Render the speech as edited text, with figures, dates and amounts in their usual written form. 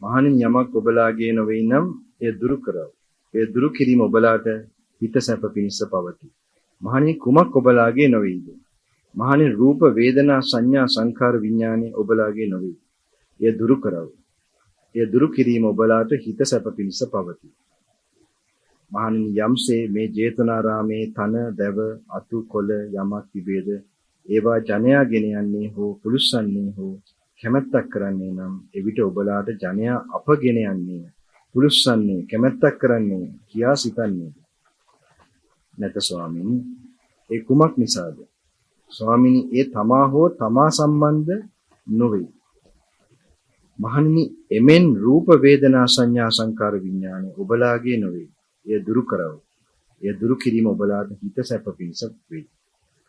මහණෙනි යමක් ඔබලාගේ නොවේ නම් එය දුරු කරව. එය දුරු කිරීම ඔබලාට හිත සැප පිණිස පවතී. මහණෙනි කුමක් ඔබලාගේ නොවේද? මහණෙනි රූප වේදනා සංඥා සංඛාර විඥානේ ඔබලාගේ නොවේ. එය දුරු කරව. එය දුරු කිරීම ඔබලාට හිත සැප පිණිස පවතී. මහණෙනි යම්සේ මේ ජේතවනාරාමේ තන දැව අතු කොළ යමක් තිබේද ඒවා ජනයා ගෙන යන්නේ හෝ පුලුස්සන්නේ හෝ කැමැත්තක් කරන්නේ නම් එවිට ඔබලාට ජනයා අපගෙන යන්නේ පුලුස්සන්නේ කැමැත්තක් කරන්නේ කියා සිතන්නේ නැත ස්වාමීනි. ඒ කුමක් නිසාද? ස්වාමීනි ඒ තමා හෝ තමා සම්බන්ධ නොවේ. මහණෙනි එමෙන් රූප වේදනා සංඥා සංකාර විඥාන ඔබලාගේ නොවේ. එය දුරු කරව. එය දුරු කිරීම ඔබලාට හිත සැප පිණිස වේ.